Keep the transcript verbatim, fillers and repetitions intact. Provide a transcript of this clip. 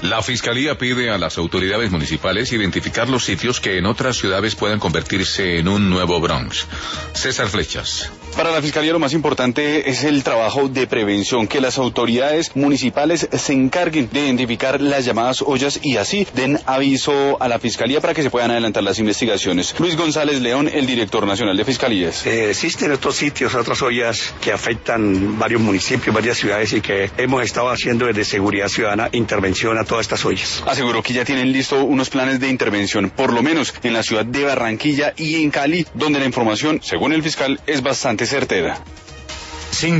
La Fiscalía pide a las autoridades municipales identificar los sitios que en otras ciudades puedan convertirse en un nuevo Bronx. César Flechas. Para la Fiscalía lo más importante es el trabajo de prevención, que las autoridades municipales se encarguen de identificar las llamadas ollas y así den aviso a la Fiscalía para que se puedan adelantar las investigaciones. Luis González León, el director nacional de Fiscalías. Eh, existen otros sitios, otras ollas que afectan varios municipios, varias ciudades y que hemos estado haciendo desde Seguridad Ciudadana intervención a todas estas ollas. Aseguró que ya tienen listo unos planes de intervención, por lo menos en la ciudad de Barranquilla y en Cali, donde la información, según el fiscal, es bastante certera.